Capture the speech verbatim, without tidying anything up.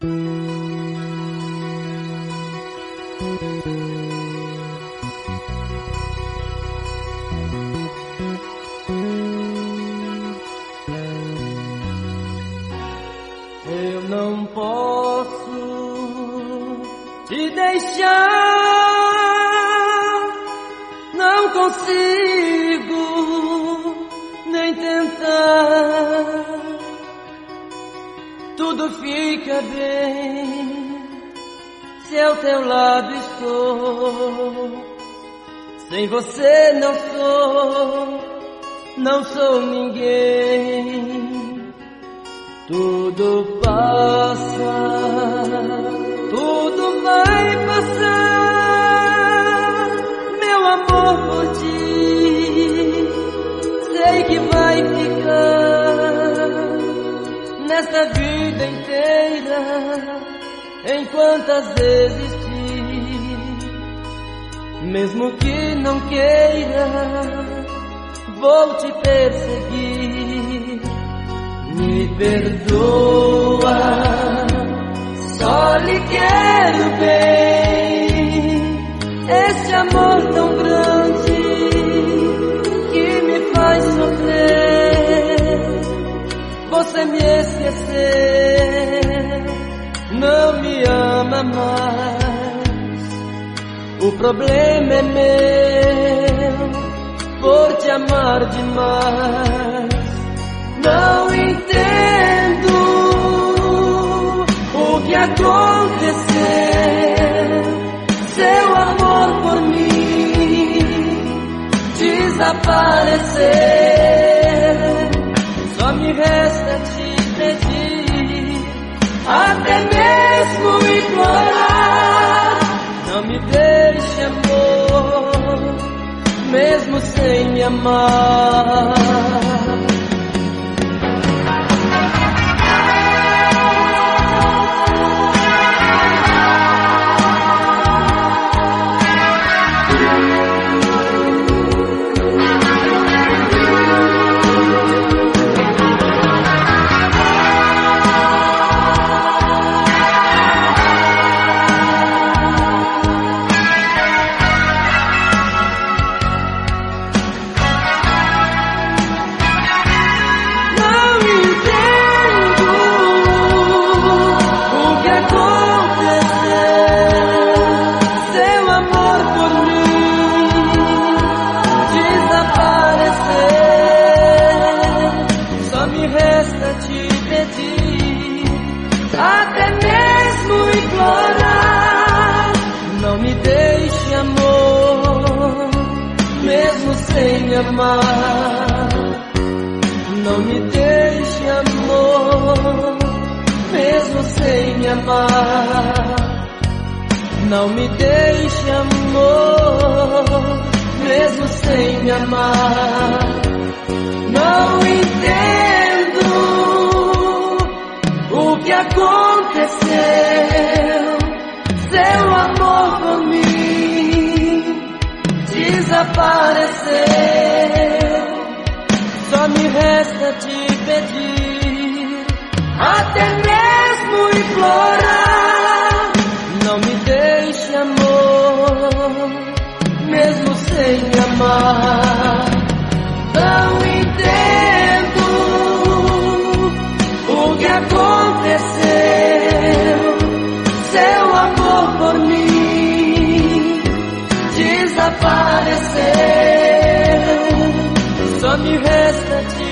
Eu não posso te deixar, não consigo nem tentar. Tudo fica bem se ao teu lado estou. Sem você não sou, não sou ninguém. Tudo passa, tudo vai passar, meu amor por ti, sei que vai ficar nesta vida inteira, enquanto existir. Mesmo que não queira, vou te perseguir. Me perdoa, só lhe quero bem. Esse amor tão grande que me faz sofrer. Você me esqueceu, não me ama mais. O problema é meu, por te amar demais. Não entendo o que aconteceu. Seu amor por mim desapareceu. Só me resta te pedir, até mesmo implorar. Não me deixe, amor, mesmo sem me amar. Até mesmo implorar. Não me deixe, amor, mesmo sem me amar. Não me deixe, amor, mesmo sem me amar. Não me deixe, amor, mesmo sem me amar. Não entendo o que aconteceu. Seu amor por mim desapareceu. Só me resta te pedir, até mesmo implorar. Não me deixe, amor, mesmo sem me amar. Não entendo o que aconteceu. Seu amor por mim desapareceu. Só me resta te